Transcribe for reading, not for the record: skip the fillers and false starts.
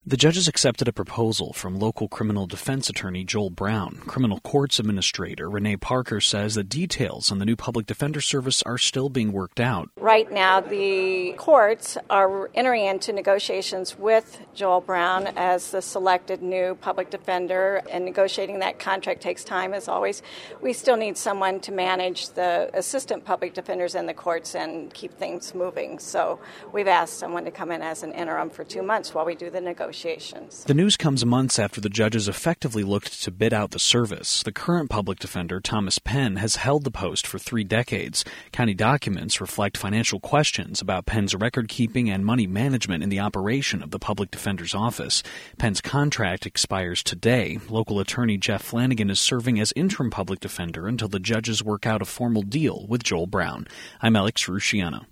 The judges accepted a proposal from local criminal defense attorney Joel Brown. Criminal Courts Administrator Renee Parker says the details on the new public defender service are still being worked out. Right now, the courts are entering into negotiations with Joel Brown as the selected new public defender, and negotiating that contract takes time, as always. We still need someone to manage the assistant public defenders in the courts and keep things moving. So we've asked someone to come in as an interim for 2 months while we do the negotiations. The news comes months after the judges effectively looked to bid out the service. The current public defender, Thomas Penn, has held the post for 3 decades. County documents reflect financial questions about Penn's record-keeping and money management in the operation of the public defender's office. Penn's contract expires today. Local attorney Jeff Flanagan is serving as interim public defender until the judges work out a formal deal with Joel Brown. I'm Alex Rusciano.